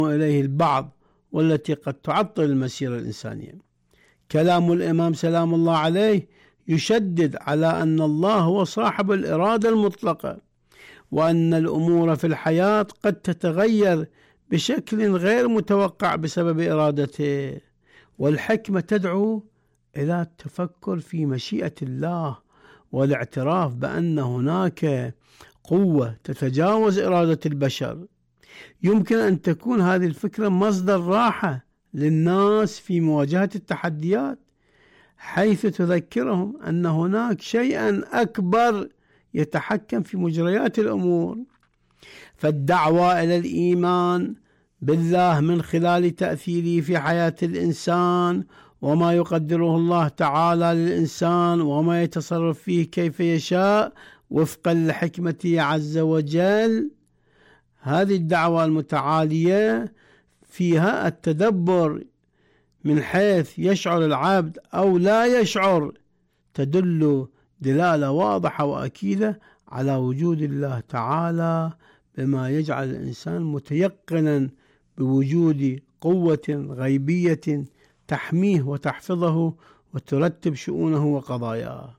إليه البعض والتي قد تعطل المسيرة الإنسانية. كلام الإمام سلام الله عليه يشدد على أن الله هو صاحب الإرادة المطلقة، وأن الأمور في الحياة قد تتغير بشكل غير متوقع بسبب إرادته، والحكمة تدعو إلى التفكر في مشيئة الله والاعتراف بأن هناك قوة تتجاوز إرادة البشر. يمكن أن تكون هذه الفكرة مصدر راحة للناس في مواجهة التحديات، حيث تذكرهم أن هناك شيئا أكبر يتحكم في مجريات الأمور. فالدعوة إلى الإيمان بالله من خلال تأثيره في حياة الإنسان وما يقدره الله تعالى للإنسان وما يتصرف فيه كيف يشاء وفقا لحكمته عز وجل، هذه الدعوة المتعالية فيها التدبر من حيث يشعر العبد أو لا يشعر، تدل دلالة واضحة وأكيدة على وجود الله تعالى، بما يجعل الإنسان متيقنا بوجود قوة غيبية تحميه وتحفظه وترتب شؤونه وقضاياه.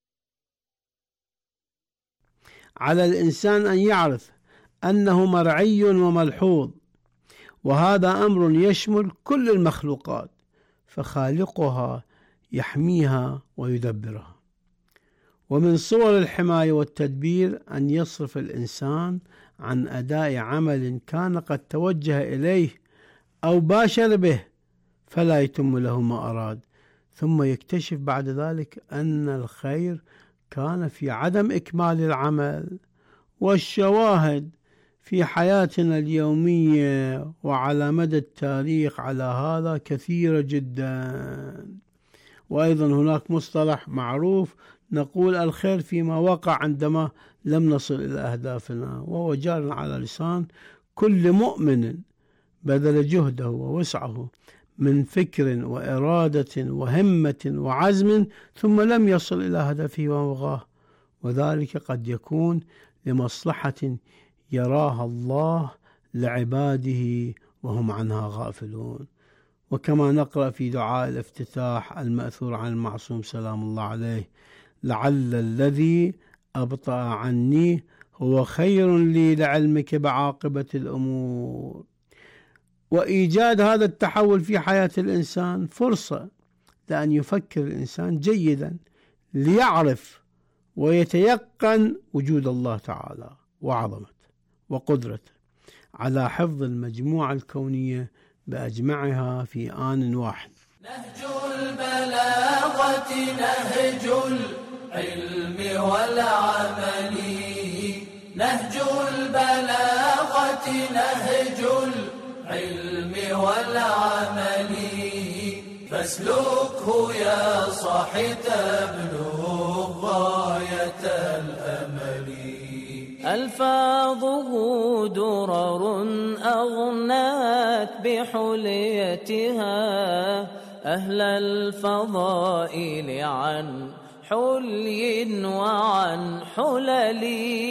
على الإنسان أن يعرف أنه مرعي وملحوظ، وهذا أمر يشمل كل المخلوقات، فخالقها يحميها ويدبرها. ومن صور الحماية والتدبير أن يصرف الإنسان عن أداء عمل كان قد توجه إليه أو باشر به فلا يتم له ما أراد، ثم يكتشف بعد ذلك أن الخير كان في عدم إكمال العمل. والشواهد في حياتنا اليومية وعلى مدى التاريخ على هذا كثيرة جدا. وأيضا هناك مصطلح معروف نقول الخير فيما وقع عندما لم نصل إلى أهدافنا، وهو جار على لسان كل مؤمن بذل جهده ووسعه من فكر وإرادة وهمة وعزم ثم لم يصل إلى هدفه ومبغاه، وذلك قد يكون لمصلحة يراها الله لعباده وهم عنها غافلون. وكما نقرأ في دعاء الافتتاح المأثور عن المعصوم سلام الله عليه: لعل الذي أبطأ عني هو خير لي لعلمك بعاقبة الأمور. وإيجاد هذا التحول في حياة الإنسان فرصة لأن يفكر الإنسان جيدا ليعرف ويتيقن وجود الله تعالى وعظمته وقدرته على حفظ المجموعة الكونية بأجمعها في آن واحد. نهج البلاغة نهج العلم والعمل، نهج البلاغة نهج العلم والعمل، فاسلكه يا صاحي تبلغ غاية الأمل. ألفاظه درر أغنات بحليتها أهل الفضائل عن حلي وعن حلل.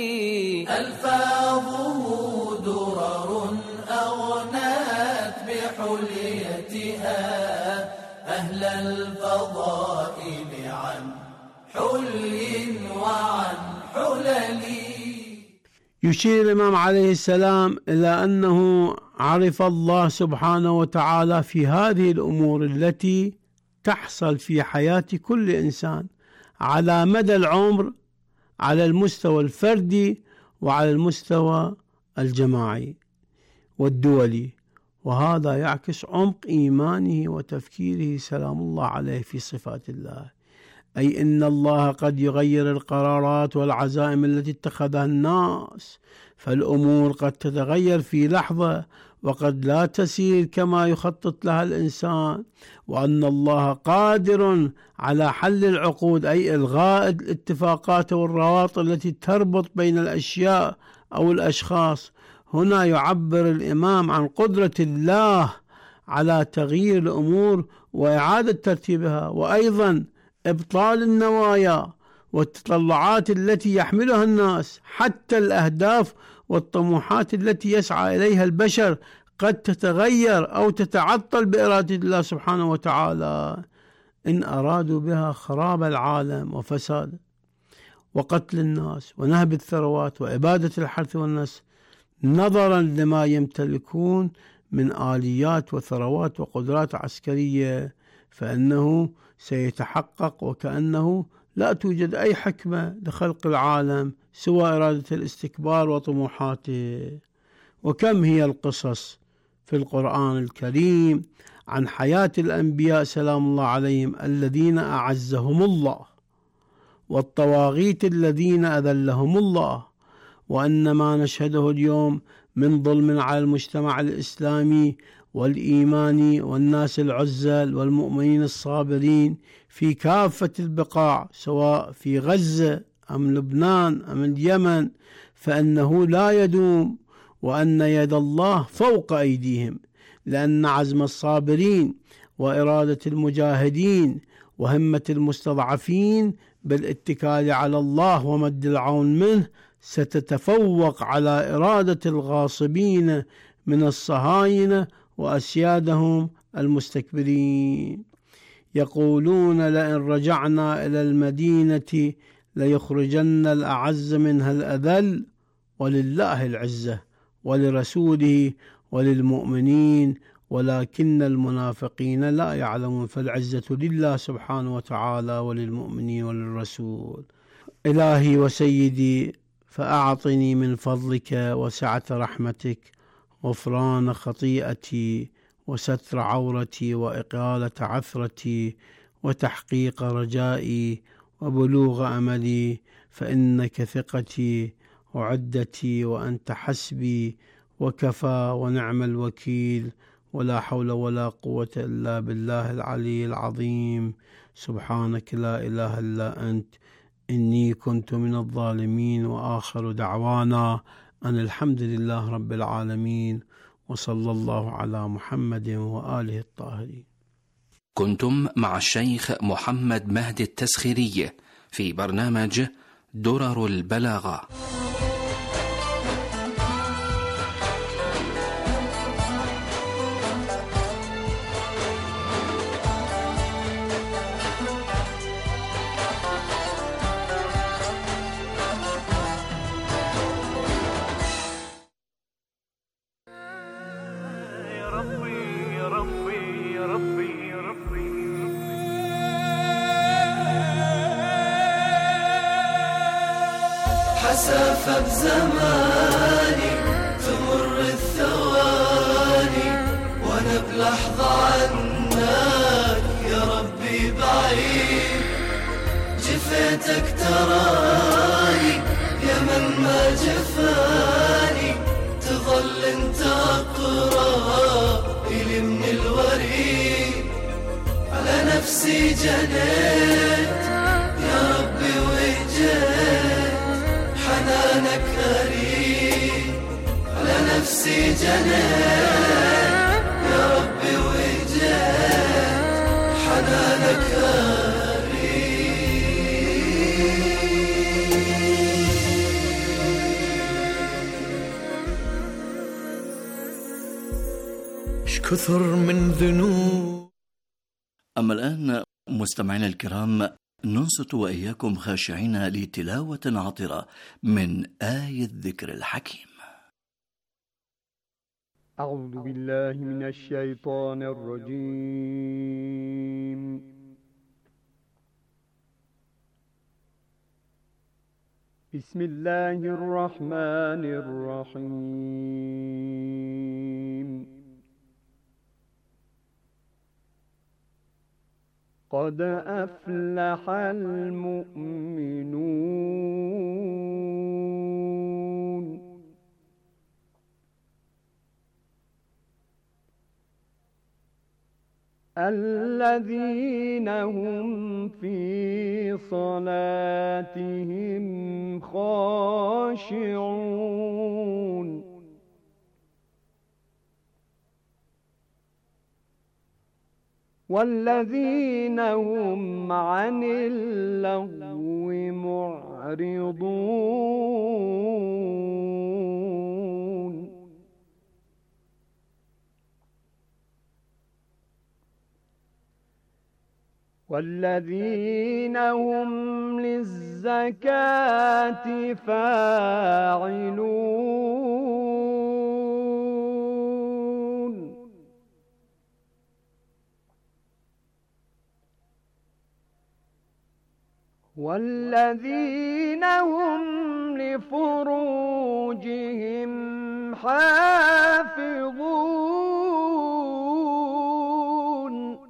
ألفاظه درر أغنات بحليتها أهل الفضائل عن حلي وعن حلل. يشير الإمام عليه السلام إلى أنه عرف الله سبحانه وتعالى في هذه الأمور التي تحصل في حياة كل إنسان على مدى العمر، على المستوى الفردي وعلى المستوى الجماعي والدولي، وهذا يعكس عمق إيمانه وتفكيره سلام الله عليه في صفات الله، أي إن الله قد يغير القرارات والعزائم التي اتخذها الناس، فالأمور قد تتغير في لحظة وقد لا تسير كما يخطط لها الإنسان، وأن الله قادر على حل العقود، أي إلغاء الاتفاقات والروابط التي تربط بين الأشياء أو الأشخاص. هنا يعبر الإمام عن قدرة الله على تغيير الأمور وإعادة ترتيبها، وأيضا إبطال النوايا والتطلعات التي يحملها الناس، حتى الأهداف والطموحات التي يسعى إليها البشر قد تتغير أو تتعطل بإرادة الله سبحانه وتعالى إن أرادوا بها خراب العالم وفساده وقتل الناس ونهب الثروات وإبادة الحرث والنسل، نظرا لما يمتلكون من آليات وثروات وقدرات عسكرية، فإنه سيتحقق وكأنه لا توجد أي حكمة لخلق العالم سوى إرادة الاستكبار وطموحاته. وكم هي القصص في القرآن الكريم عن حياة الأنبياء سلام الله عليهم الذين أعزهم الله، والطواغيت الذين أذلهم الله، وأن ما نشهده اليوم من ظلم على المجتمع الإسلامي والإيماني والناس العزل والمؤمنين الصابرين في كافة البقاع سواء في غزة أم لبنان أم اليمن، فإنه لا يدوم، وأن يد الله فوق أيديهم، لأن عزم الصابرين وإرادة المجاهدين وهمة المستضعفين بالاتكال على الله ومد العون منه ستتفوق على إرادة الغاصبين من الصهاينة وأسيادهم المستكبرين. يقولون لئن رجعنا إلى المدينة ليخرجن الأعز منها الأذل، ولله العزة ولرسوله وللمؤمنين ولكن المنافقين لا يعلمون، فالعزة لله سبحانه وتعالى وللمؤمنين وللرسول. إلهي وسيدي، فأعطني من فضلك وسعة رحمتك غفران خطيئتي وستر عورتي وإقالة عثرتي وتحقيق رجائي وبلوغ أملي، فإنك ثقتي وعدتي وأنت حسبي وكفى ونعم الوكيل، ولا حول ولا قوة إلا بالله العلي العظيم. سبحانك لا إله إلا أنت إني كنت من الظالمين. وآخر دعوانا أن الحمد لله رب العالمين، وصلى الله على محمد وآله الطاهرين. كنتم مع الشيخ محمد مهدي التسخيري في برنامج درر البلاغة. حسافة بزماني تمر الثواني وانا بلحظة عنك يا ربي بعيد، جفيتك تراني يا من ما جفاني، تظل انت اقرب الي من الوريد، على نفسي جنيت يا ربي وجيت، حنانك غريب، على نفسي جنيت يا ربي وجيت، حنانك غريب. كثر من ذنوب. أما الآن مستمعينا الكرام، ننصت وإياكم خاشعين لتلاوة عطرة من آية الذكر الحكيم. أعوذ بالله من الشيطان الرجيم. بسم الله الرحمن الرحيم. قد أفلح المؤمنون الذين هم في صلاتهم خاشعون والذين هم عن اللغو معرضون. والذين هم للزكاة فاعلون والذين هم لفروجهم حافظون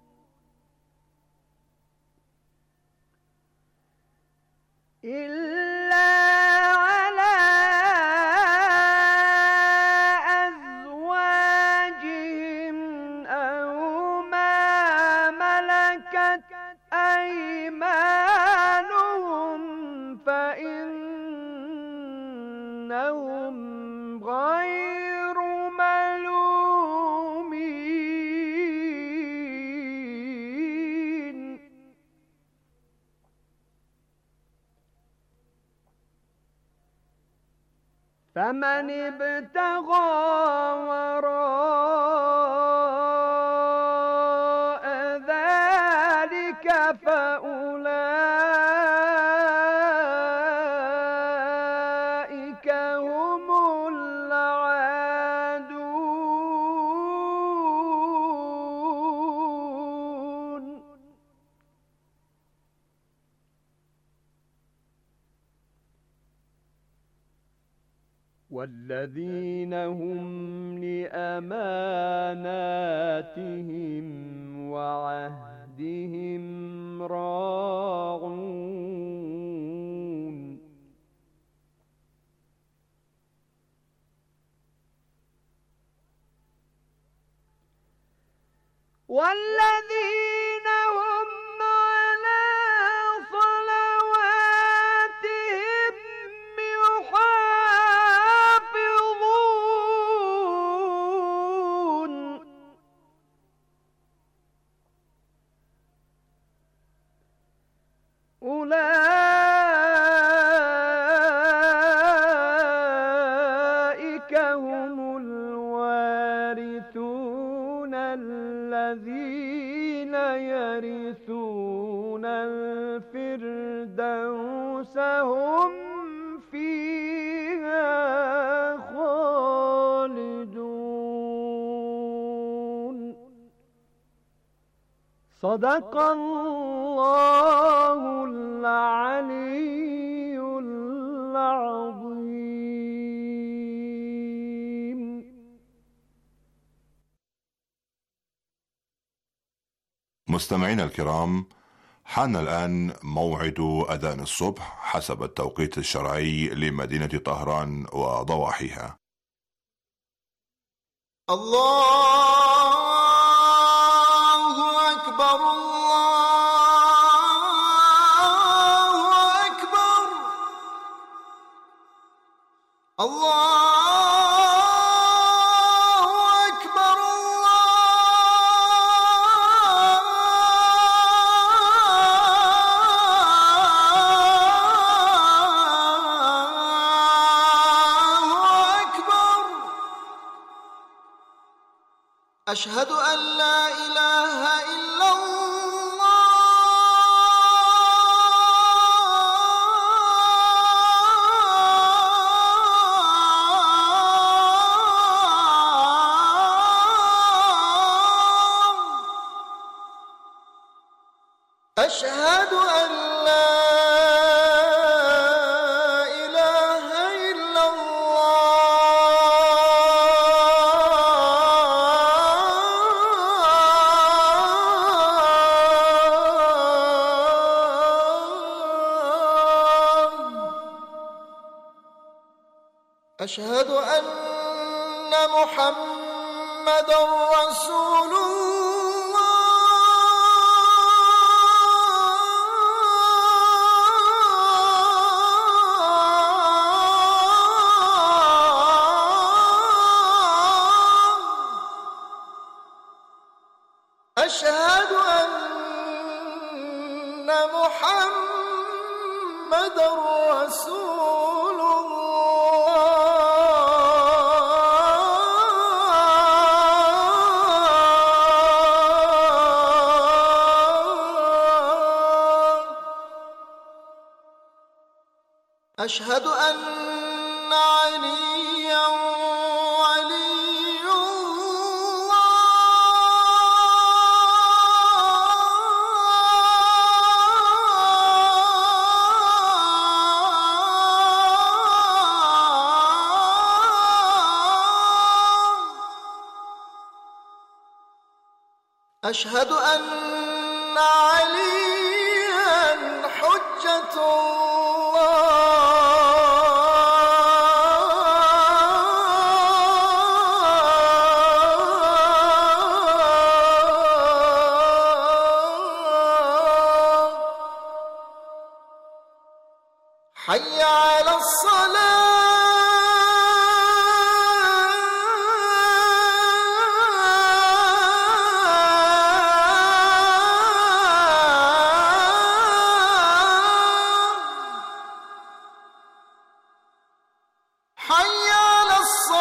إلا على أزواجهم أو ما ملكت أيمانهم فإنهم غير ملومين فمن ابتغى وراء ذلك فأولئك هم العادون والذين هم لأماناتهم وعهدهم راعون والذين هم على صلواتهم يحافظون أولئك هم الوارثون الذين يرثون الفردوس هم فيها خالدون صدق الله العلي العظيم. مستمعينا الكرام، حان الآن موعد أذان الصبح حسب التوقيت الشرعي لمدينة طهران وضواحيها. الله أكبر الله أكبر الله أكبر الله أكبر أشهد أن لا إله إلا أشهد أن لا إله إلا الله أشهد أن محمدًا رسول أشهد أن محمدًا رسول الله أشهد أن عليا ولي أشهد أن عليا حجة الله. حي على الصلاة. حي على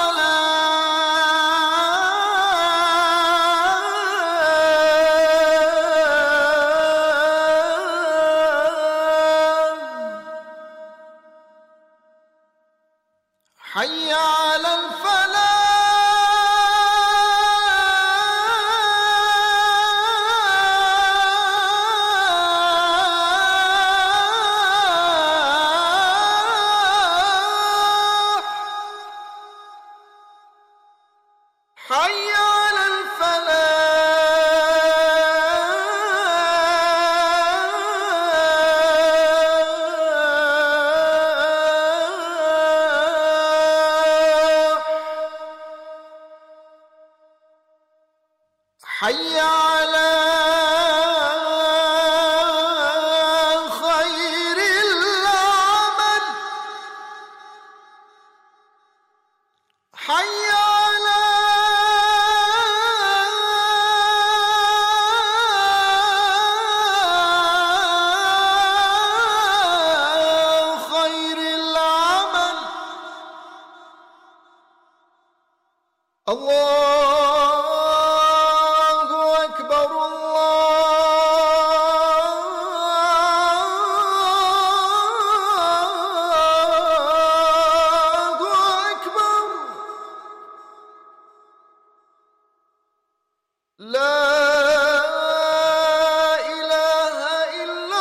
الصلاة. حي على الفلاح. حي على الفلاح. حي على خير العمل. حي على خير العمل. الله أكبر. الله أكبر. لا إله إلا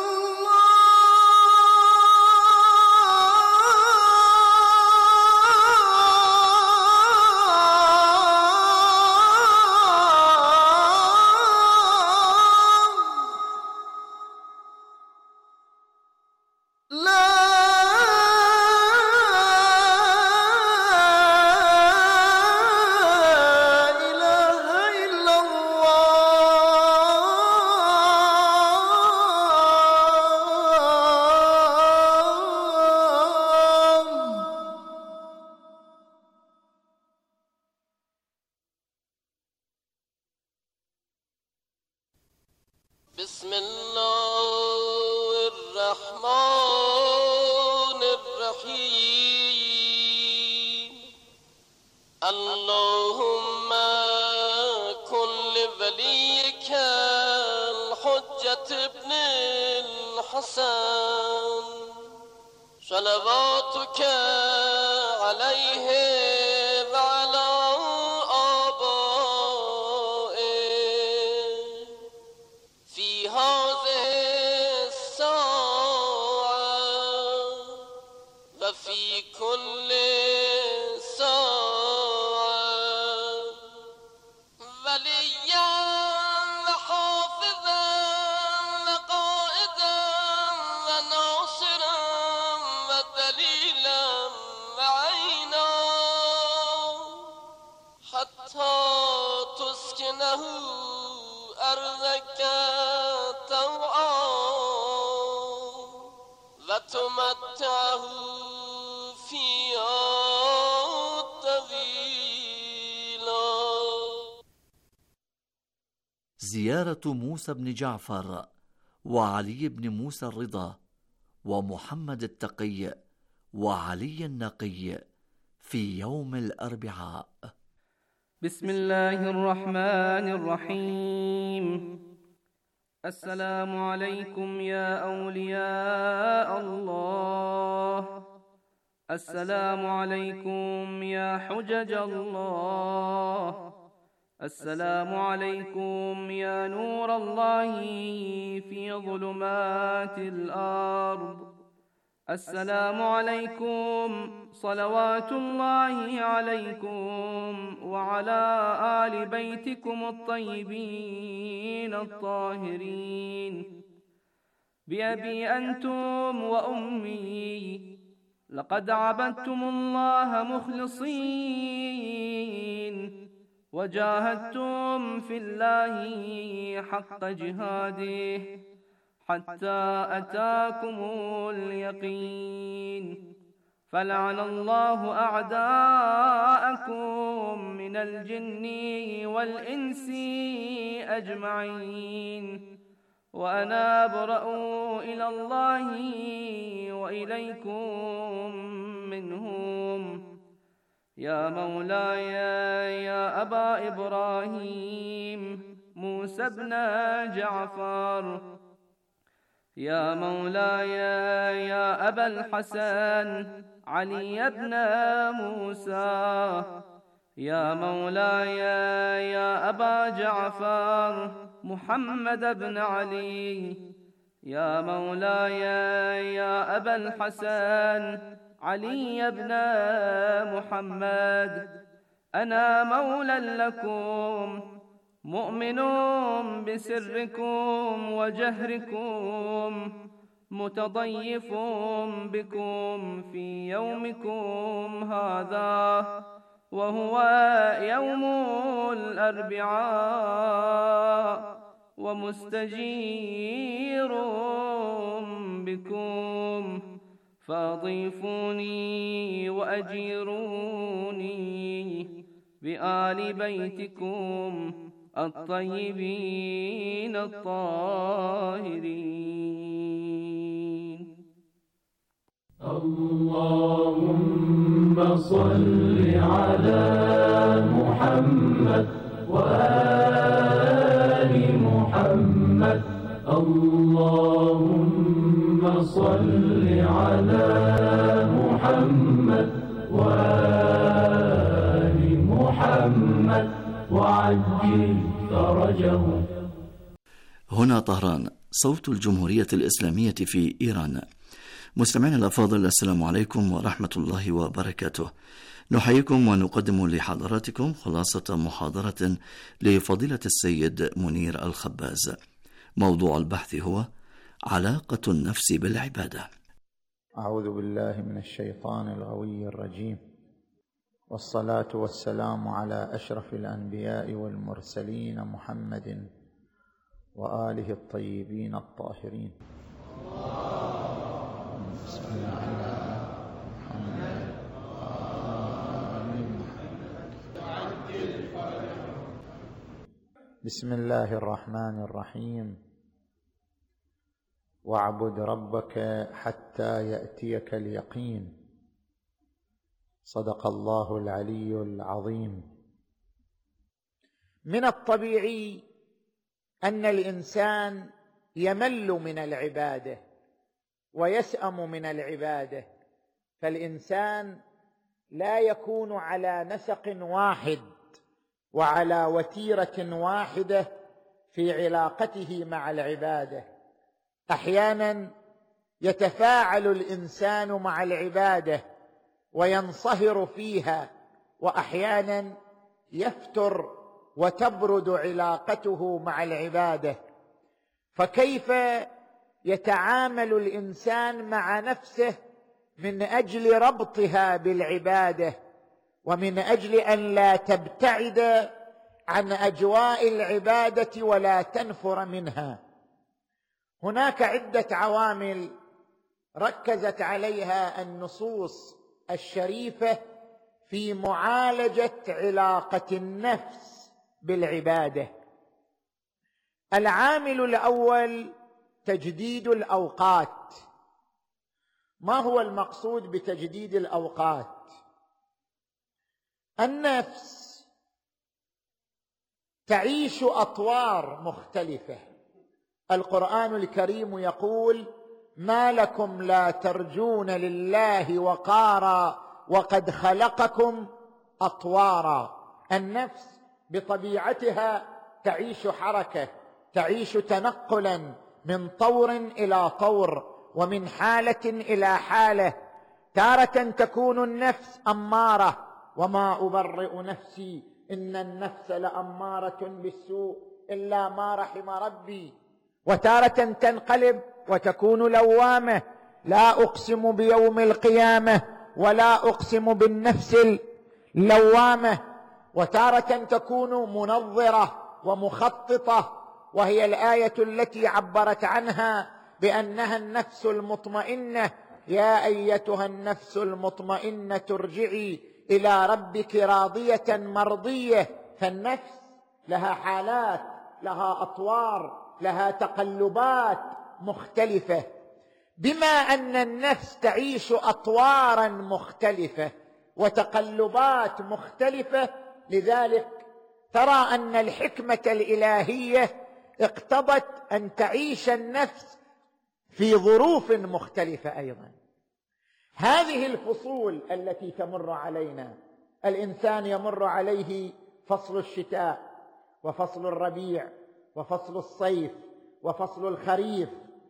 الله. لا إله إلا الله. بسم الله الرحمن الرحيم. اللهم كن لوليك الحجة ابن الحسن صلواتك عليه وعلى آبائه في هذه الساعة وفي كل ساعة وليا وحافظا وقائدا وناصرا ودليلا وعينا حتى تسكنه أرضك طوعا وتمتعه فيها طويلا. زيارة موسى بن جعفر وعلي بن موسى الرضا ومحمد التقي وعلي النقي في يوم الأربعاء. بسم الله الرحمن الرحيم. السلام عليكم يا أولياء الله السلام عليكم يا حجج الله، السلام عليكم يا نور الله في ظلمات الأرض، السلام عليكم صلوات الله عليكم وعلى آل بيتكم الطيبين الطاهرين. بأبي أنتم وأمي لقد عبدتم الله مخلصين، وجاهدتم في الله حق جهاده حتى أتاكم اليقين. فلعن الله أعداءكم من الجن والإنس أجمعين، وأنا أبرأ إلى الله وإليكم منهم. يا مولاي يا أبا إبراهيم موسى بن جعفر، يا مولاي يا أبا الحسن علي بن موسى، يا مولاي يا أبا جعفر محمد بن علي، يا مولاي يا أبا الحسن علي بن محمد. أنا مولى لكم مؤمن بسركم وجهركم، متضيف بكم في يومكم هذا، وهو يوم الأربعاء، ومستجير بكم، فأضيفوني وأجيروني بآل بيتكم الطيبين الطاهرين. اللهم صل على محمد وآل محمد، اللهم صل على محمد وآل محمد وعجل فرجه. هنا طهران، صوت الجمهورية الإسلامية في إيران. مستمعينا الأفاضل، السلام عليكم ورحمة الله وبركاته. نحييكم ونقدم لحضراتكم خلاصة محاضرة لفضيلة السيد منير الخباز. موضوع البحث هو علاقة النفس بالعبادة. أعوذ بالله من الشيطان الغوي الرجيم، والصلاة والسلام على أشرف الأنبياء والمرسلين محمد وآله الطيبين الطاهرين. بسم الله الرحمن الرحيم. واعبد ربك حتى يأتيك اليقين. صدق الله العلي العظيم. من الطبيعي أن الإنسان يمل من العبادة ويسأم من العبادة، فالإنسان لا يكون على نسق واحد وعلى وتيرة واحدة في علاقته مع العبادة. أحيانا يتفاعل الإنسان مع العبادة وينصهر فيها، وأحيانا يفتر وتبرد علاقته مع العبادة. فكيف يتعامل الإنسان مع نفسه من أجل ربطها بالعبادة، ومن أجل أن لا تبتعد عن أجواء العبادة ولا تنفر منها؟ هناك عدة عوامل ركزت عليها النصوص الشريفة في معالجة علاقة النفس بالعبادة. العامل الأول تجديد الأوقات. ما هو المقصود بتجديد الأوقات؟ النفس تعيش أطوار مختلفة. القرآن الكريم يقول: ما لكم لا ترجون لله وقارا وقد خلقكم أطوارا. النفس بطبيعتها تعيش حركة، تعيش تنقلا من طور إلى طور ومن حالة إلى حالة. تارة تكون النفس أمارة، وما أبرئ نفسي إن النفس لأمارة بالسوء إلا ما رحم ربي. وتارة تنقلب وتكون لوامة، لا أقسم بيوم القيامة ولا أقسم بالنفس اللوامة. وتارة تكون منظرة ومخططة، وهي الآية التي عبرت عنها بأنها النفس المطمئنة. يا أيتها النفس المطمئنة ارجعي إلى ربك راضية مرضية. فالنفس لها حالات، لها أطوار، لها تقلبات مختلفة. بما أن النفس تعيش أطوارا مختلفة وتقلبات مختلفة، لذلك ترى أن الحكمة الإلهية اقتضت أن تعيش النفس في ظروف مختلفة أيضا. هذه الفصول التي تمر علينا، الإنسان يمر عليه فصل الشتاء وفصل الربيع وفصل الصيف وفصل الخريف.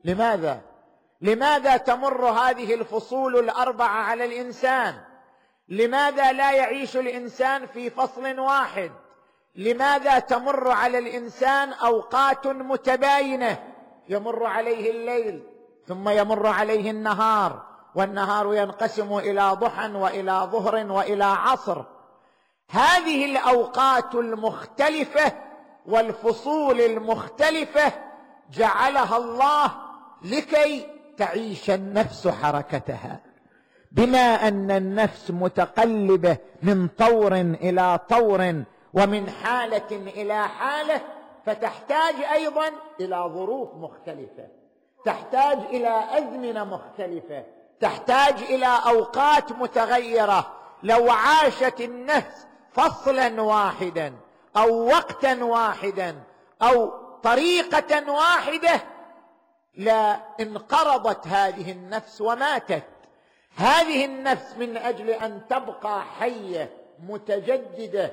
لماذا تمر هذه الفصول الأربعة على الإنسان؟ لماذا لا يعيش الإنسان في فصل واحد؟ لماذا تمر على الإنسان أوقات متباينة؟ يمر عليه الليل ثم يمر عليه النهار، والنهار ينقسم إلى ضحى وإلى ظهر وإلى عصر. هذه الأوقات المختلفة والفصول المختلفة جعلها الله لكي تعيش النفس حركتها. بما أن النفس متقلبة من طور إلى طور ومن حالة إلى حالة، فتحتاج أيضا إلى ظروف مختلفة، تحتاج إلى أزمنة مختلفة، تحتاج إلى أوقات متغيرة. لو عاشت النفس فصلا واحدا أو وقتا واحدا أو طريقة واحدة لا انقرضت هذه النفس وماتت. هذه النفس من أجل أن تبقى حية متجددة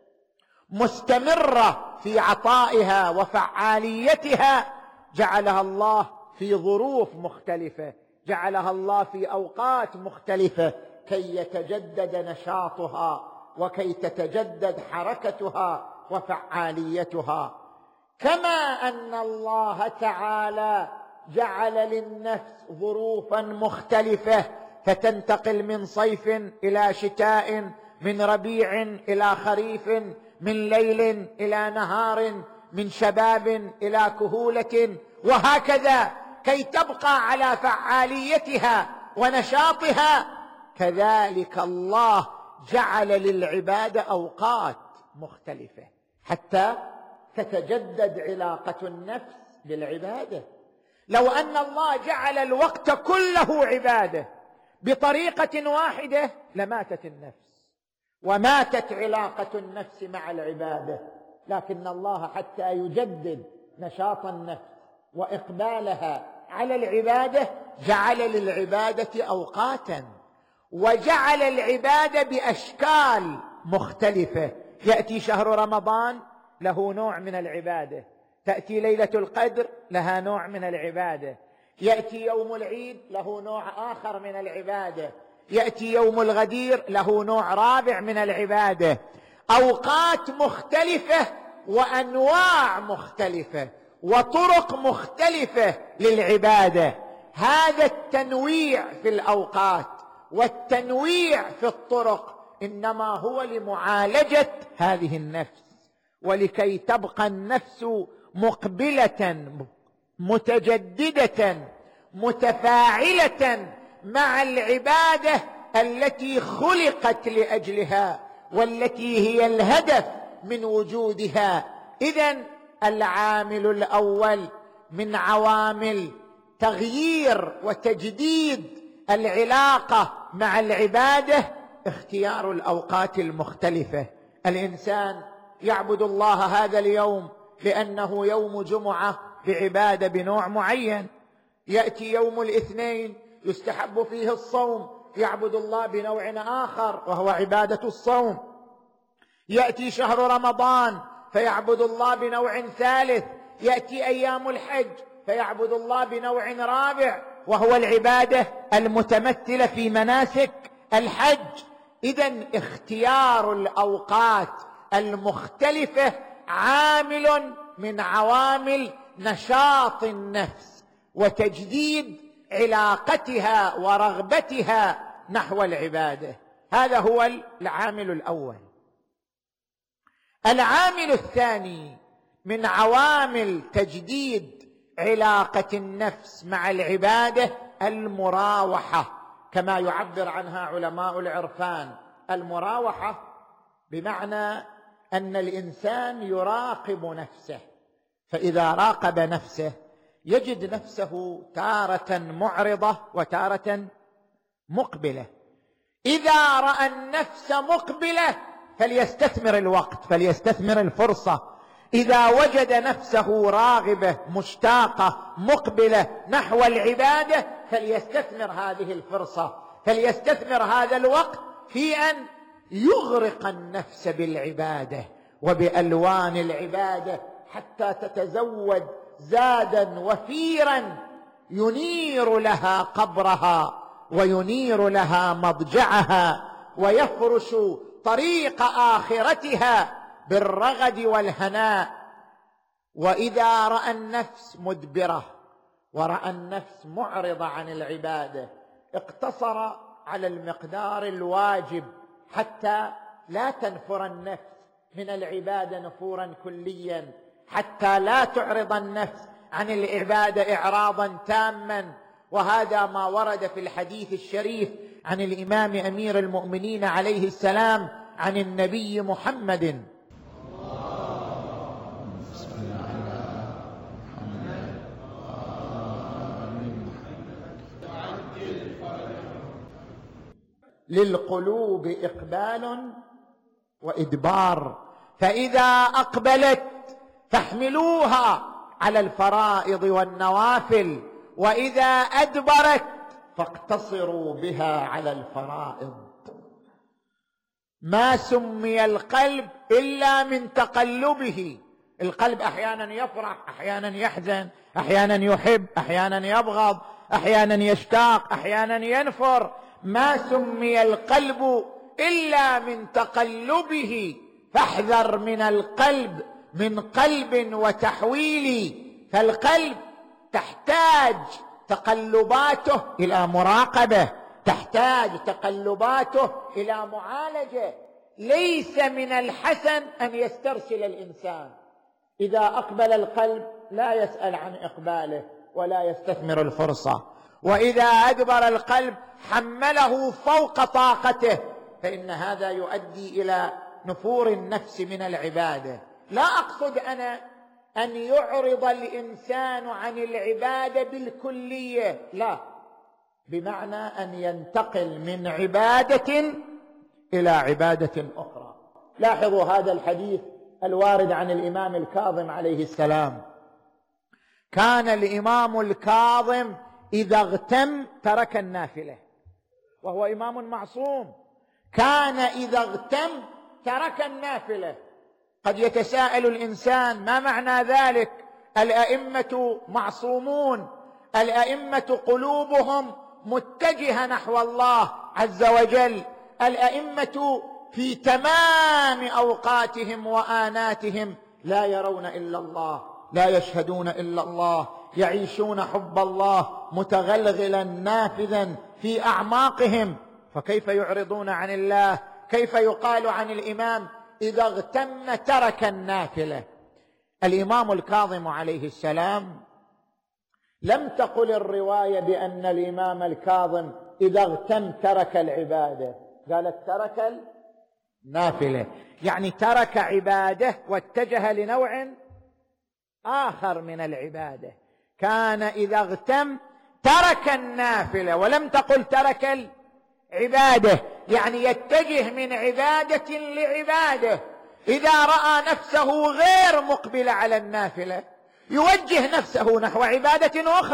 مستمرة في عطائها وفعاليتها، جعلها الله في ظروف مختلفة، جعلها الله في أوقات مختلفة كي يتجدد نشاطها وكي تتجدد حركتها وفعاليتها. كما أن الله تعالى جعل للنفس ظروفا مختلفة فتنتقل من صيف إلى شتاء، من ربيع إلى خريف، من ليل إلى نهار، من شباب إلى كهولة، وهكذا كي تبقى على فعاليتها ونشاطها. كذلك الله جعل للعبادة أوقات مختلفة حتى تتجدد علاقة النفس بالعبادة. لو أن الله جعل الوقت كله عبادة بطريقة واحدة لماتت النفس وماتت علاقة النفس مع العبادة. لكن الله حتى يجدد نشاط النفس وإقبالها على العبادة جعل للعبادة أوقاتا، وجعل العبادة بأشكال مختلفة. يأتي شهر رمضان له نوع من العبادة، تأتي ليلة القدر لها نوع من العبادة، يأتي يوم العيد له نوع آخر من العبادة، يأتي يوم الغدير له نوع رابع من العبادة. أوقات مختلفة وأنواع مختلفة وطرق مختلفة للعبادة. هذا التنويع في الأوقات والتنويع في الطرق إنما هو لمعالجة هذه النفس، ولكي تبقى النفس مقبلة متجددة متفاعلة مع العبادة التي خلقت لأجلها والتي هي الهدف من وجودها. إذن العامل الأول من عوامل تغيير وتجديد العلاقة مع العبادة اختيار الأوقات المختلفة. الإنسان يعبد الله هذا اليوم لأنه يوم جمعة بعبادة بنوع معين، يأتي يوم الاثنين يستحب فيه الصوم، يعبد الله بنوع آخر وهو عبادة الصوم. يأتي شهر رمضان فيعبد الله بنوع ثالث. يأتي أيام الحج فيعبد الله بنوع رابع وهو العبادة المتمثلة في مناسك الحج. إذن اختيار الأوقات المختلفة عامل من عوامل نشاط النفس وتجديد علاقتها ورغبتها نحو العبادة. هذا هو العامل الأول. العامل الثاني من عوامل تجديد علاقة النفس مع العبادة المراوحة، كما يعبر عنها علماء العرفان. المراوحة بمعنى أن الإنسان يراقب نفسه، فإذا راقب نفسه يجد نفسه تارة معرضة وتارة مقبلة. إذا رأى النفس مقبلة فليستثمر الوقت، فليستثمر الفرصة. إذا وجد نفسه راغبة مشتاقة مقبلة نحو العبادة فليستثمر هذه الفرصة، فليستثمر هذا الوقت في أن يغرق النفس بالعبادة وبألوان العبادة حتى تتزود زادا وفيرا ينير لها قبرها وينير لها مضجعها ويفرش طريق آخرتها بالرغد والهناء. وإذا رأى النفس مدبرة ورأى النفس معرضة عن العبادة اقتصر على المقدار الواجب حتى لا تنفر النفس من العبادة نفورا كليا، حتى لا تعرض النفس عن العبادة إعراضا تاما. وهذا ما ورد في الحديث الشريف عن الإمام أمير المؤمنين عليه السلام عن النبي محمد: للقلوب إقبال وإدبار، فإذا أقبلت فاحملوها على الفرائض والنوافل، وإذا أدبرت فاقتصروا بها على الفرائض. ما سمي القلب إلا من تقلبه. القلب أحيانا يفرح، أحيانا يحزن، أحيانا يحب، أحيانا يبغض، أحيانا يشتاق، أحيانا ينفر. ما سمي القلب إلا من تقلبه، فاحذر من القلب من قلب وتحويل. فالقلب تحتاج تقلباته إلى مراقبة، تحتاج تقلباته إلى معالجة. ليس من الحسن أن يسترسل الإنسان. إذا أقبل القلب لا يسأل عن إقباله ولا يستثمر الفرصة، وإذا أدبر القلب حمله فوق طاقته، فإن هذا يؤدي إلى نفور النفس من العبادة. لا أقصد أنا أن يعرض الإنسان عن العبادة بالكلية، لا، بمعنى أن ينتقل من عبادة إلى عبادة أخرى. لاحظوا هذا الحديث الوارد عن الإمام الكاظم عليه السلام. كان الإمام الكاظم إذا اغتم ترك النافلة، وهو إمام معصوم. كان إذا اغتم ترك النافلة. قد يتساءل الإنسان: ما معنى ذلك؟ الأئمة معصومون، الأئمة قلوبهم متجهة نحو الله عز وجل، الأئمة في تمام أوقاتهم وآناتهم لا يرون إلا الله، لا يشهدون إلا الله، يعيشون حب الله متغلغلا نافذا في أعماقهم، فكيف يعرضون عن الله؟ كيف يقال عن الإمام إذا اغتم ترك النافلة؟ الإمام الكاظم عليه السلام لم تقل الرواية بأن الإمام الكاظم إذا اغتم ترك العبادة، قالت ترك النافلة، يعني ترك عبادة واتجه لنوع آخر من العبادة. كان إذا اغتم ترك النافلة، ولم تقل ترك العبادة، يعني يتجه من عبادة لعبادة. إذا رأى نفسه غير مقبل على النافلة يوجه نفسه نحو عبادة أخرى،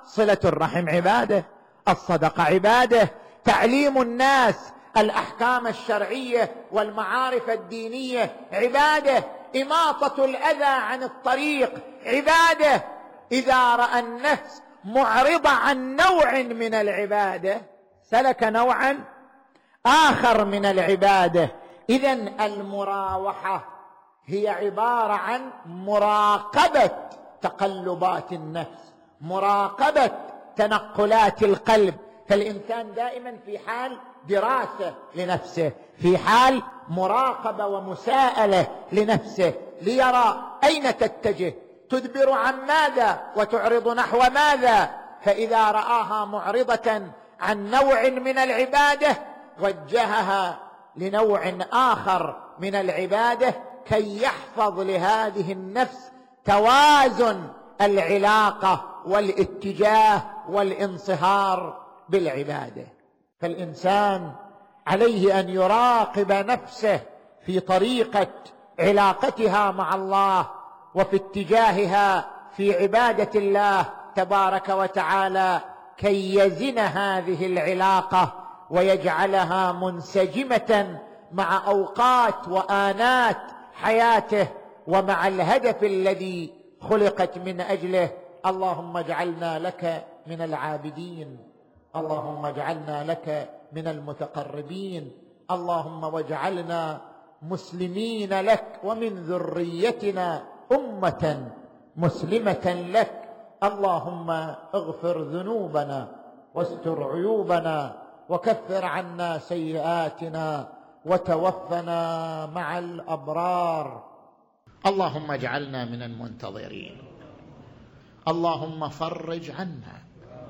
صلة الرحم عبادة، الصدقة عبادة، تعليم الناس الأحكام الشرعية والمعارف الدينية عبادة، إماطة الأذى عن الطريق عبادة. إذا رأى النفس معرضة عن نوع من العبادة سلك نوعا آخر من العبادة. إذن المراوحة هي عبارة عن مراقبة تقلبات النفس، مراقبة تنقلات القلب. فالإنسان دائما في حال دراسة لنفسه، في حال مراقبة ومساءلة لنفسه ليرى أين تتجه، تدبر عن ماذا وتعرض نحو ماذا. فإذا رآها معرضة عن نوع من العبادة وجهها لنوع آخر من العبادة كي يحفظ لهذه النفس توازن العلاقة والاتجاه والانصهار بالعبادة. فالإنسان عليه أن يراقب نفسه في طريقة علاقتها مع الله وفي اتجاهها في عبادة الله تبارك وتعالى كي يزن هذه العلاقة ويجعلها منسجمة مع أوقات وآنات حياته ومع الهدف الذي خلقت من أجله. اللهم اجعلنا لك من العابدين، اللهم اجعلنا لك من المتقربين، اللهم واجعلنا مسلمين لك ومن ذريتنا أمة مسلمة لك. اللهم اغفر ذنوبنا واستر عيوبنا وكفر عنا سيئاتنا وتوفنا مع الأبرار. اللهم اجعلنا من المنتظرين، اللهم فرج عنا،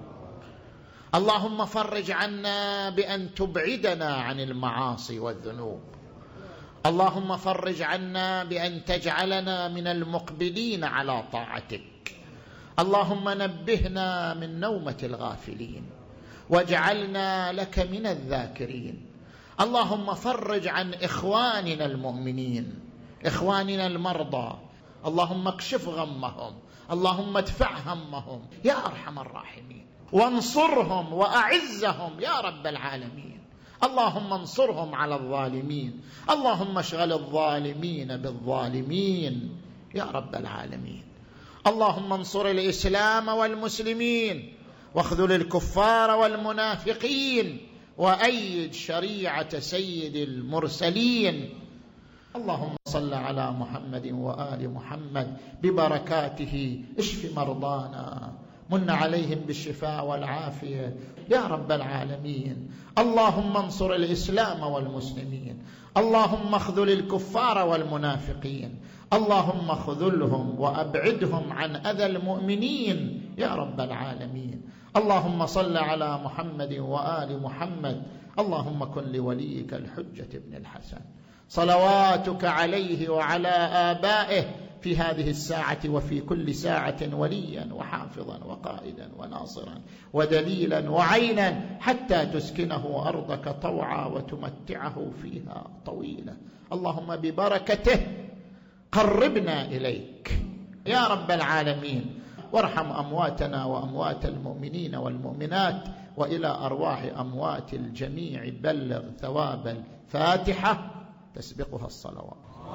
اللهم فرج عنا بأن تبعدنا عن المعاصي والذنوب، اللهم فرج عنا بأن تجعلنا من المقبلين على طاعتك، اللهم نبهنا من نومة الغافلين واجعلنا لك من الذاكرين. اللهم فرج عن إخواننا المؤمنين، إخواننا المرضى، اللهم اكشف غمهم، اللهم ادفع همهم يا أرحم الراحمين، وانصرهم وأعزهم يا رب العالمين. اللهم انصرهم على الظالمين، اللهم اشغل الظالمين بالظالمين يا رب العالمين. اللهم انصر الإسلام والمسلمين واخذل الكفار والمنافقين وأيد شريعة سيد المرسلين. اللهم صل على محمد وآل محمد ببركاته اشف مرضانا، من عليهم بالشفاء والعافية يا رب العالمين. اللهم انصر الإسلام والمسلمين، اللهم اخذل الكفار والمنافقين، اللهم خذلهم وأبعدهم عن أذى المؤمنين يا رب العالمين. اللهم صل على محمد وآل محمد. اللهم كن لوليك الحجة ابن الحسن صلواتك عليه وعلى آبائه في هذه الساعة وفي كل ساعة وليا وحافظا وقائدا وناصرا ودليلا وعينا حتى تسكنه أرضك طوعا وتمتعه فيها طويلا. اللهم ببركته قربنا إليك يا رب العالمين، وارحم أمواتنا وأموات المؤمنين والمؤمنات، وإلى أرواح أموات الجميع بلغ ثواب الفاتحة تسبقها الصلوات.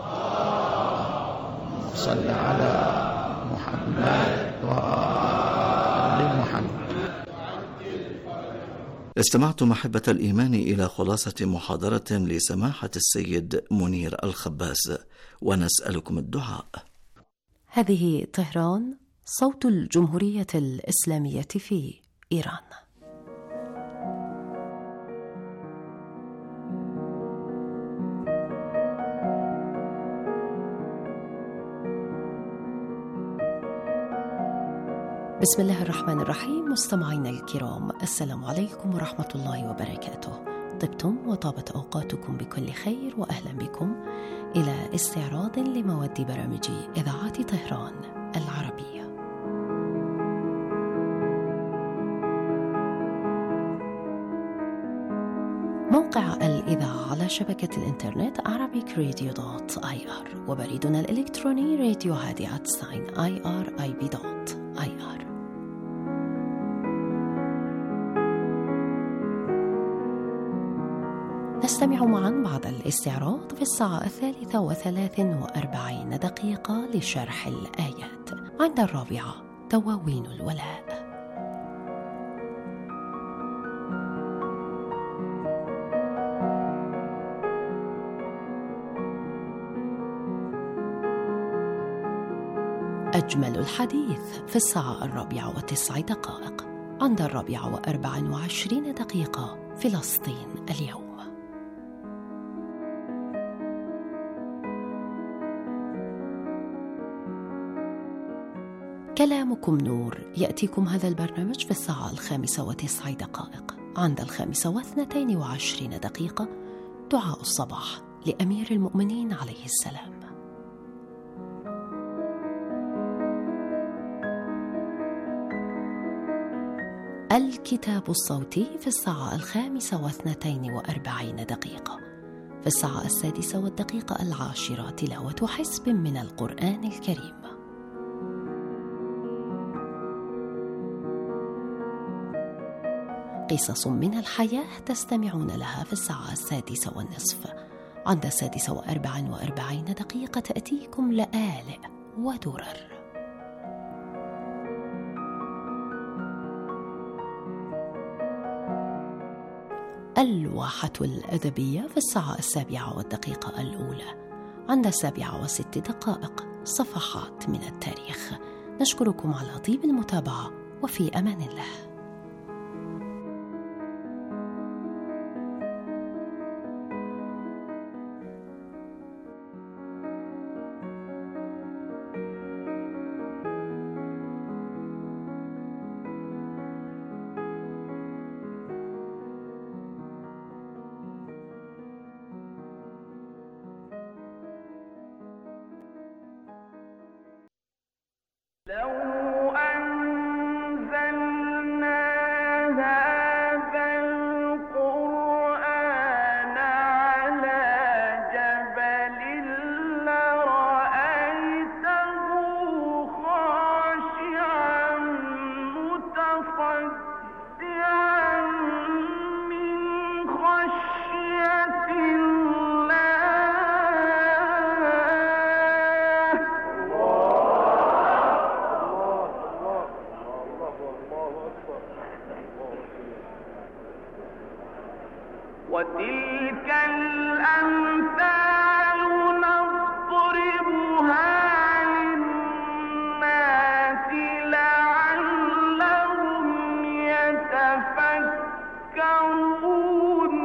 صل على محمد وآل محمد. استمعتم محبة الإيمان إلى خلاصة محاضرة لسماحة السيد منير الخباز، ونسألكم الدعاء. هذه طهران، صوت الجمهورية الإسلامية في إيران. بسم الله الرحمن الرحيم. مستمعينا الكرام، السلام عليكم ورحمة الله وبركاته. طبتم وطابت أوقاتكم بكل خير، وأهلا بكم إلى استعراض لمواد برامج إذاعة طهران العربية. موقع الإذاعة على شبكة الإنترنت arabicradio.ir، وبريدنا الإلكتروني radio@irib.ir. نستمع معا بعد الاستعراض في الساعة 3:43 لشرح الآيات. عند 4 دواوين الولاء. أجمل الحديث في الساعة 4:09. عند 4:24 فلسطين اليوم. كلامكم نور يأتيكم هذا البرنامج في الساعة 5:09. عند 5:22 دعاء الصباح لأمير المؤمنين عليه السلام. الكتاب الصوتي في الساعة 5:42. في الساعة 6:10 تلاوة حزب من القرآن الكريم. قصص من الحياة تستمعون لها في الساعة 6:30. عند 6:44 تأتيكم لآلئ ودرر. الواحة الأدبية في الساعة 7:01 الأولى. عند 7:06 صفحات من التاريخ. نشكركم على طيب المتابعة وفي أمان الله. وتلك الأمثال نضربها للناس لعلهم يتفكرون.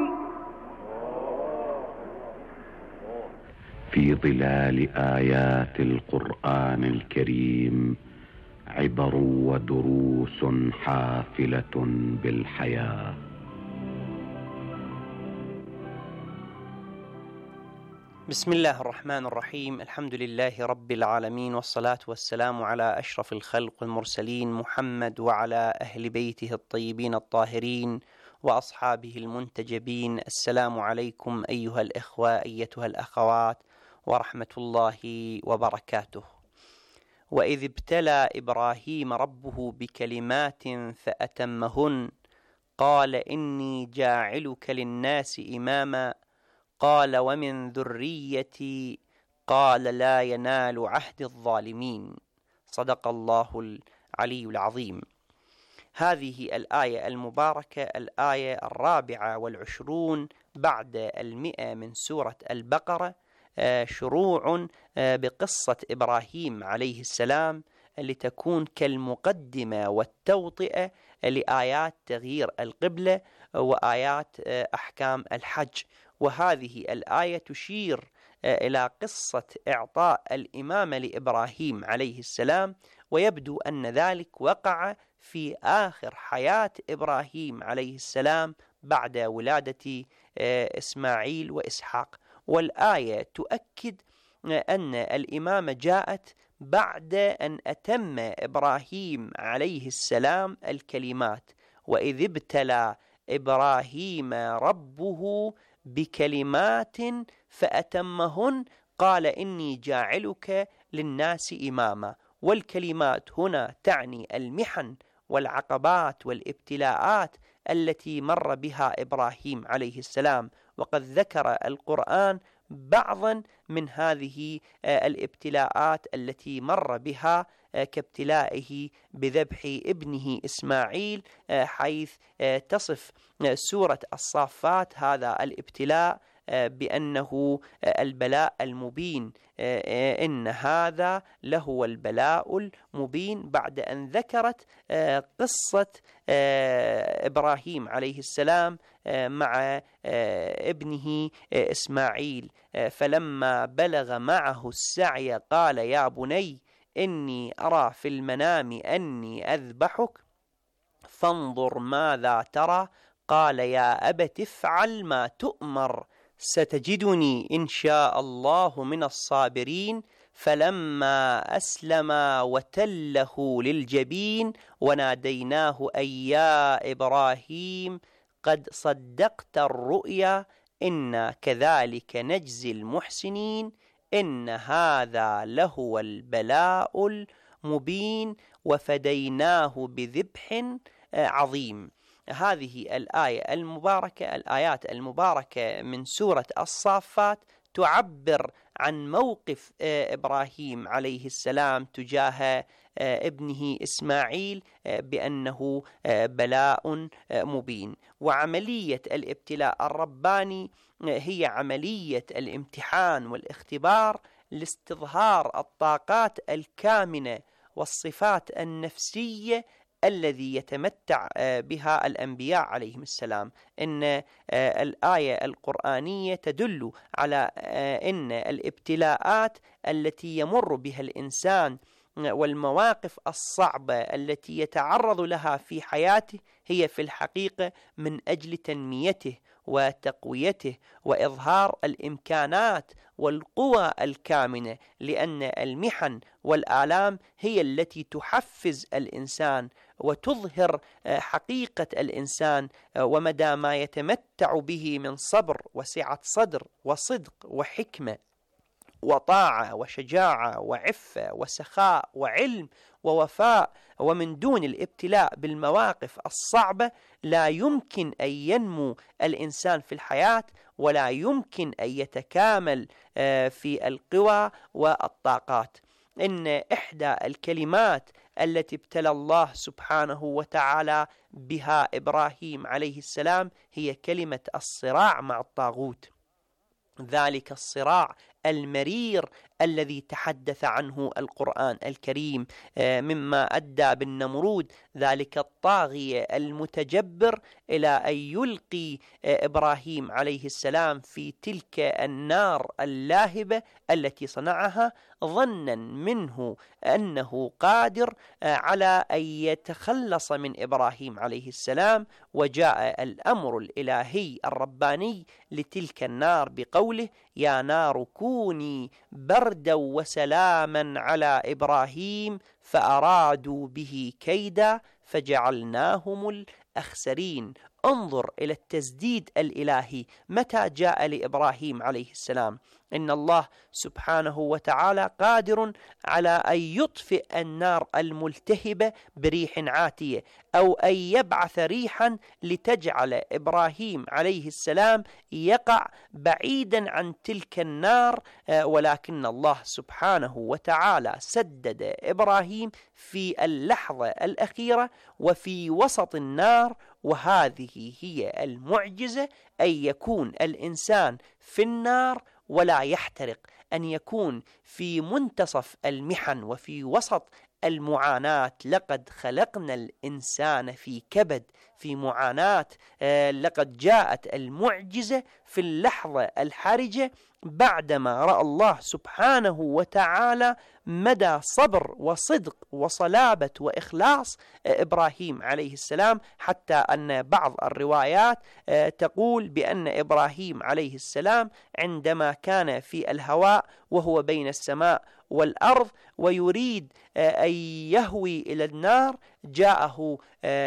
في ظلال آيات القرآن الكريم عبر ودروس حافلة بالحياة. بسم الله الرحمن الرحيم. الحمد لله رب العالمين، والصلاة والسلام على أشرف الخلق المرسلين محمد وعلى أهل بيته الطيبين الطاهرين وأصحابه المنتجبين. السلام عليكم أيها الإخوة أيتها الأخوات ورحمة الله وبركاته. وإذ ابتلى إبراهيم ربه بكلمات فأتمهن قال إني جاعلك للناس إماما قال ومن ذريتي قال لا ينال عهد الظالمين. صدق الله العلي العظيم. هذه الآية المباركة الآية 24 بعد 100 من سورة البقرة، شروع بقصة إبراهيم عليه السلام لتكون كالمقدمة والتوطئة لآيات تغيير القبلة وآيات أحكام الحج. وهذه الآية تشير إلى قصة إعطاء الإمامة لإبراهيم عليه السلام، ويبدو أن ذلك وقع في آخر حياة إبراهيم عليه السلام بعد ولادة إسماعيل وإسحاق. والآية تؤكد أن الإمامة جاءت بعد أن أتم إبراهيم عليه السلام الكلمات. وإذ ابتلى إبراهيم ربه بكلمات فأتمهن قال إني جاعلك للناس إماما. والكلمات هنا تعني المحن والعقبات والابتلاءات التي مر بها إبراهيم عليه السلام. وقد ذكر القرآن بعضا من هذه الابتلاءات التي مر بها كابتلائه بذبح ابنه إسماعيل، حيث تصف سورة الصافات هذا الابتلاء بأنه البلاء المبين، إن هذا لهو البلاء المبين، بعد أن ذكرت قصة إبراهيم عليه السلام مع ابنه إسماعيل. فلما بلغ معه السعي قال يا بني إني أرى في المنام أني أذبحك فانظر ماذا ترى، قال يا أبت افعل ما تؤمر ستجدني إن شاء الله من الصابرين. فلما أسلما وتله للجبين وناديناه أي يا إبراهيم قد صدقت الرؤيا إنا كذلك نجزي المحسنين إن هذا لهو البلاء المبين وفديناه بذبح عظيم. هذه الآيات المباركة من سورة الصافات تعبر عن موقف إبراهيم عليه السلام تجاه ابنه إسماعيل بأنه بلاء مبين. وعملية الابتلاء الرباني هي عملية الامتحان والاختبار لاستظهار الطاقات الكامنة والصفات النفسية الذي يتمتع بها الأنبياء عليهم السلام. إن الآية القرآنية تدل على إن الابتلاءات التي يمر بها الإنسان والمواقف الصعبة التي يتعرض لها في حياته هي في الحقيقة من أجل تنميته وتقويته وإظهار الإمكانات والقوى الكامنة، لأن المحن والآلام هي التي تحفز الإنسان وتظهر حقيقة الإنسان ومدى ما يتمتع به من صبر وسعة صدر وصدق وحكمة وطاعة وشجاعة وعفة وسخاء وعلم ووفاء. ومن دون الابتلاء بالمواقف الصعبة لا يمكن أن ينمو الإنسان في الحياة ولا يمكن أن يتكامل في القوى والطاقات. إن إحدى الكلمات التي ابتلى الله سبحانه وتعالى بها إبراهيم عليه السلام هي كلمة الصراع مع الطاغوت، ذلك الصراع المرير الذي تحدث عنه القرآن الكريم، مما أدى بالنمرود ذلك الطاغية المتجبر إلى أن يلقي إبراهيم عليه السلام في تلك النار اللاهبة التي صنعها ظنا منه أنه قادر على أن يتخلص من إبراهيم عليه السلام. وجاء الأمر الإلهي الرباني لتلك النار بقوله يا نار كوني بردا وسلاما على إبراهيم فأرادوا به كيدا فجعلناهم الأخسرين. انظر إلى التسديد الإلهي متى جاء لإبراهيم عليه السلام. إن الله سبحانه وتعالى قادر على أن يطفئ النار الملتهبة بريح عاتية أو أن يبعث ريحا لتجعل إبراهيم عليه السلام يقع بعيدا عن تلك النار، ولكن الله سبحانه وتعالى سدد إبراهيم في اللحظة الأخيرة وفي وسط النار. وهذه هي المعجزة، أن يكون الإنسان في النار ولا يحترق، أن يكون في منتصف المحن وفي وسط المعاناة. لقد خلقنا الإنسان في كبد، في معاناة. لقد جاءت المعجزة في اللحظة الحرجة بعدما رأى الله سبحانه وتعالى مدى صبر وصدق وصلابة وإخلاص إبراهيم عليه السلام، حتى أن بعض الروايات تقول بأن إبراهيم عليه السلام عندما كان في الهواء وهو بين السماء والأرض ويريد أن يهوي إلى النار جاءه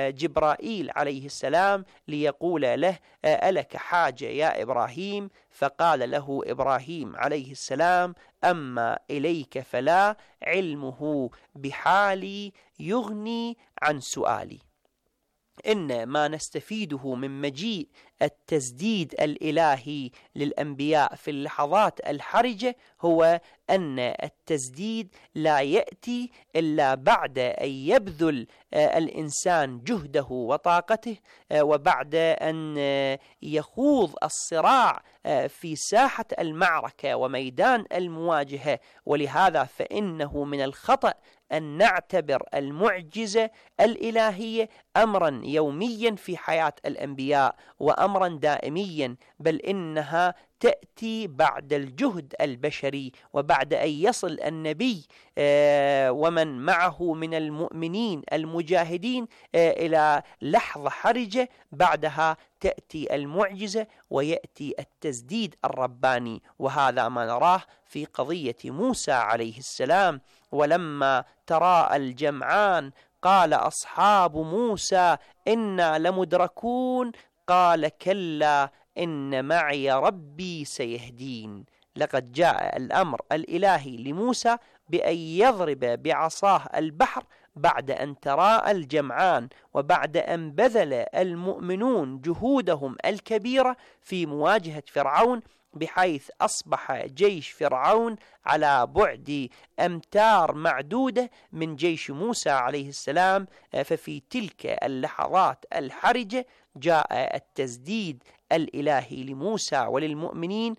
جبرائيل عليه السلام ليقول له ألك حاجة يا إبراهيم؟ فقال له إبراهيم عليه السلام أما إليك فلا، علمه بحالي يغني عن سؤالي. إن ما نستفيده من مجيء التسديد الإلهي للأنبياء في اللحظات الحرجة هو أن التسديد لا يأتي إلا بعد أن يبذل الإنسان جهده وطاقته، وبعد أن يخوض الصراع في ساحة المعركة وميدان المواجهة. ولهذا فإنه من الخطأ أن نعتبر المعجزة الإلهية أمرا يوميا في حياة الأنبياء وأمرا دائميا، بل إنها تأتي بعد الجهد البشري، وبعد أن يصل النبي ومن معه من المؤمنين المجاهدين إلى لحظة حرجة، بعدها تأتي المعجزة ويأتي التسديد الرباني. وهذا ما نراه في قضية موسى عليه السلام. ولما تراءى الجمعان قال أصحاب موسى إنا لمدركون قال كلا إن معي ربي سيهدين. لقد جاء الأمر الإلهي لموسى بأن يضرب بعصاه البحر بعد أن تراءى الجمعان، وبعد أن بذل المؤمنون جهودهم الكبيرة في مواجهة فرعون، بحيث أصبح جيش فرعون على بعد أمتار معدودة من جيش موسى عليه السلام. ففي تلك اللحظات الحرجة جاء التسديد الإلهي لموسى وللمؤمنين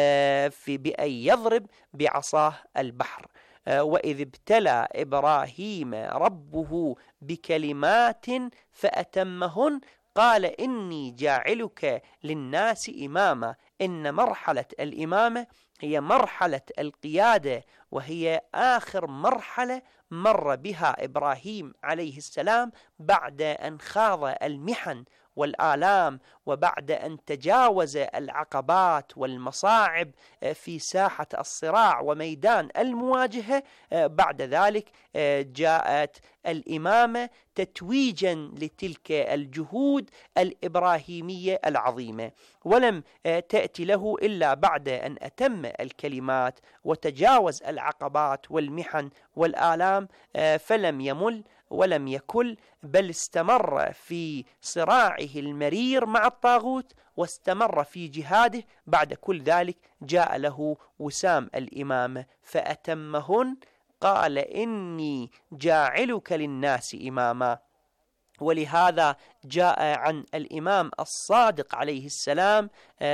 بأن يضرب بعصاه البحر. وإذ ابتلى إبراهيم ربه بكلمات فأتمهن قال إني جاعلك للناس إماما. إن مرحلة الإمامة هي مرحلة القيادة، وهي آخر مرحلة مر بها إبراهيم عليه السلام بعد أن خاض المحن والآلام، وبعد أن تجاوز العقبات والمصاعب في ساحة الصراع وميدان المواجهة. بعد ذلك جاءت الإمامة تتويجا لتلك الجهود الإبراهيمية العظيمة، ولم تأتي له إلا بعد أن أتم الكلمات وتجاوز العقبات والمحن والآلام، فلم يمل ولم يكل، بل استمر في صراعه المرير مع الطاغوت واستمر في جهاده. بعد كل ذلك جاء له وسام الإمامة فأتمهن قال إني جاعلك للناس إماما. ولهذا جاء عن الإمام الصادق عليه السلام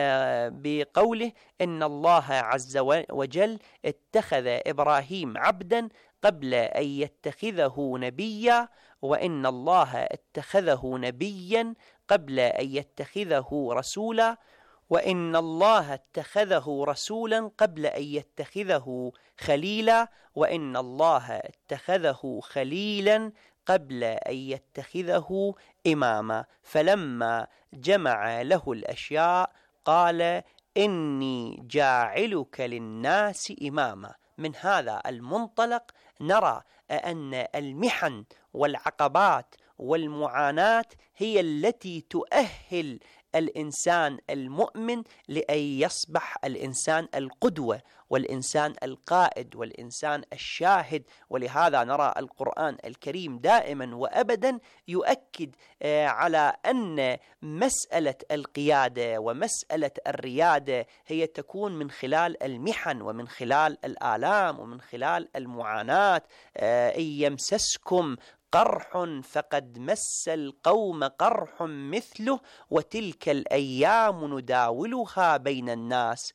بقوله إن الله عز وجل اتخذ إبراهيم عبدا قبل أن يتخذه نبيا، وإن الله اتخذه نبيا قبل أن يتخذه رسولا، وإن الله اتخذه رسولا قبل أن يتخذه خليلا، وإن الله اتخذه خليلا قبل أن يتخذه إماما. فلما جمع له الأشياء قال إني جاعلك للناس إماما. من هذا المنطلق نرى أن المحن والعقبات والمعاناة هي التي تؤهل الإنسان المؤمن لأن يصبح الإنسان القدوة والإنسان القائد والإنسان الشاهد. ولهذا نرى القرآن الكريم دائما وأبدا يؤكد على أن مسألة القيادة ومسألة الريادة هي تكون من خلال المحن ومن خلال الآلام ومن خلال المعاناة. إن يمسسكم قرح فقد مس القوم قرح مثله وتلك الأيام نداولها بين الناس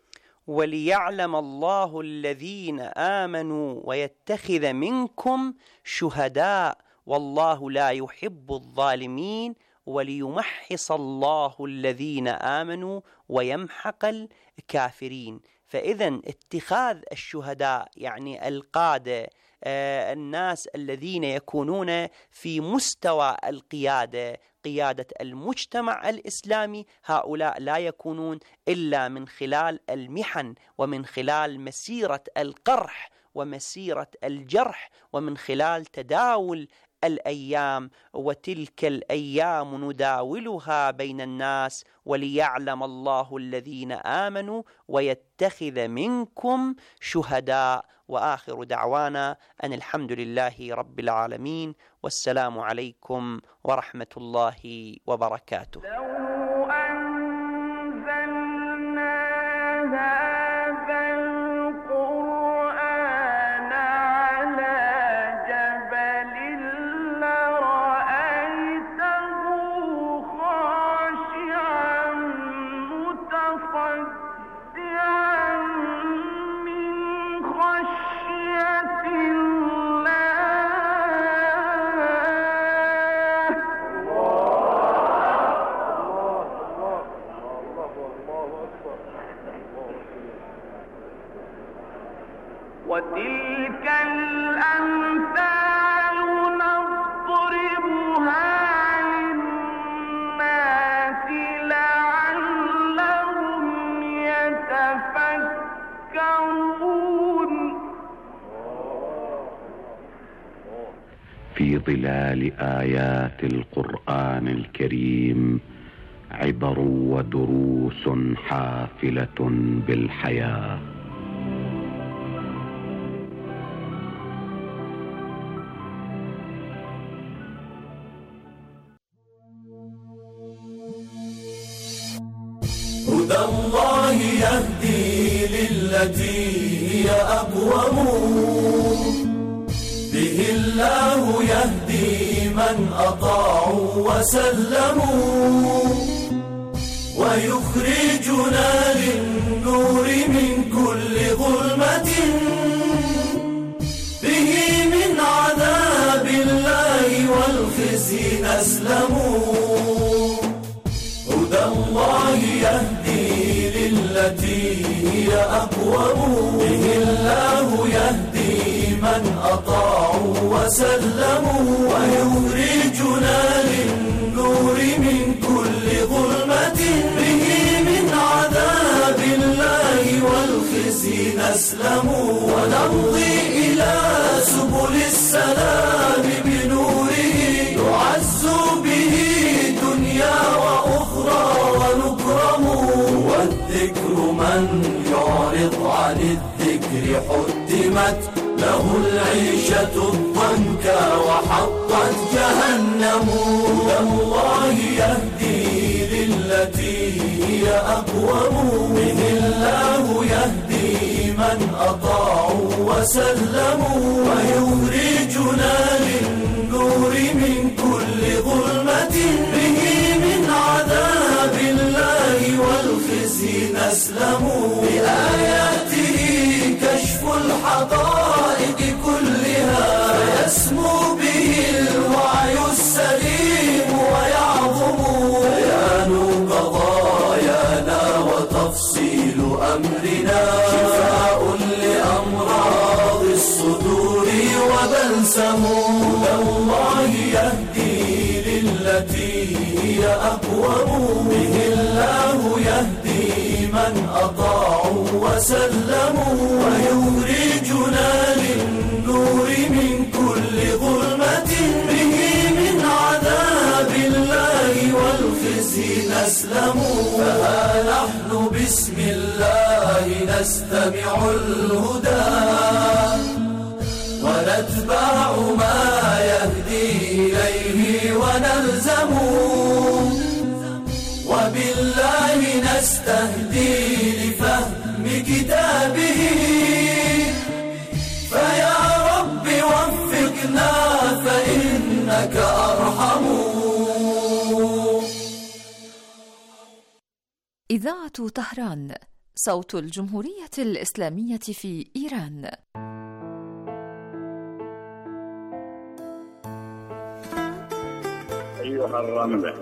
وليعلم الله الذين آمنوا ويتخذ منكم شهداء والله لا يحب الظالمين وليمحص الله الذين آمنوا ويمحق الكافرين. فإذا اتخاذ الشهداء يعني القادة، الناس الذين يكونون في مستوى القيادة، قيادة المجتمع الإسلامي، هؤلاء لا يكونون إلا من خلال المحن ومن خلال مسيرة القرح ومسيرة الجرح ومن خلال تداول الأيام، وتلك الأيام نداولها بين الناس وليعلم الله الذين آمنوا ويتخذ منكم شهداء. وآخر دعوانا أن الحمد لله رب العالمين، والسلام عليكم ورحمة الله وبركاته. وتلك الأمثال نضربها للناس لعلهم يتفكرون. في ظلال آيات القرآن الكريم عبر ودروس حافلة بالحياة. هدى الله يهدي للتي هي أقوم، به الله يهدي من أطاعوا وسلموا، ويخرجنا للنور من كل ظلمة، به من عذاب الله والخزي نسلم. هدى الله يهدي للتي هي أقوم، به الله يهدي من أطاعوا وسلموا، ويخرجنا للنور من كل ظلمة، به من عذاب الله والخزي نسلم. ونمضي إلى سبل السلام بنوره، نعز به دنيا وأخرى ونكرم. والذكر من يعرض عن الذكر حتمت له العيشة الضنكا وحطت جهنم. هدى الله يهدي للتي هي أقوم، به الله يهدي من أطاعوا وسلموا، ويخرجنا للنور من كل ظلمة، به من عذاب الله والخزي نسلم. بآياته كشف الحقائق كلها، فيسمو به الوعي السليم ويعظم بيان قضايانا وتفصيل أمرنا، شفاء لأمراض الصدور وبلسم. هدى الله يهدي للتي هي أقوم، به الله يهدي من أطاعوا وسلموا، ويخرجنا للنور من كل ظلمة، به من عذاب الله والخزي نسلم. فها نحن بسم الله نستمع الهدى، ونتبع ما يهدي إليه ونلزم، وبالله نستهدي لفهم كتابه. فيا رب وفقنا فإنك أرحم. إذاعة طهران، صوت الجمهورية الإسلامية في إيران. أيها الرملة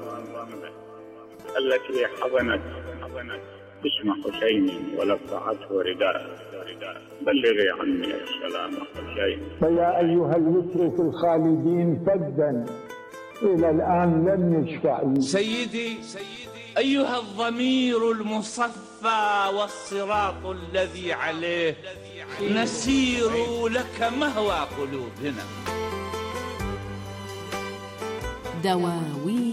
التي حضنت اسم حسين ولفعته رداء، بلغي عني السلام حسين. فيا أيها الوتر في الخالدين فدا إلى الآن لم يشفع لي. سيدي أيها الضمير المصفى والصراط الذي عليه نسير لك مهوى قلوبنا. دواوين